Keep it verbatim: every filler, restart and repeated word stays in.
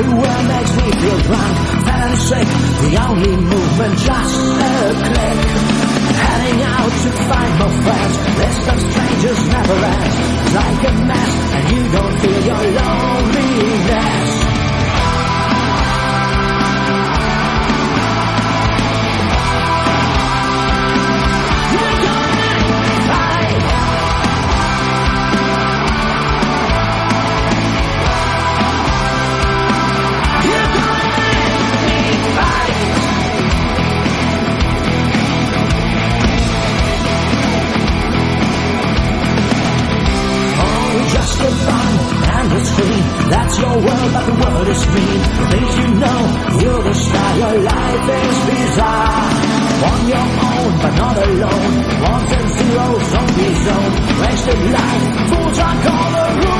Everywhere makes me feel drunk, fat and sick. The only movement, just a click. Heading out to find more friends. List of strangers never ends. Like a mess, and you don't feel your loneliness. Just a fun and a screen. That's your world, but the world is mean. Things you know, you're the star. Your life is bizarre. On your own, but not alone. Ones and zeros, zombie zone. Wasted life, fools are all the rules.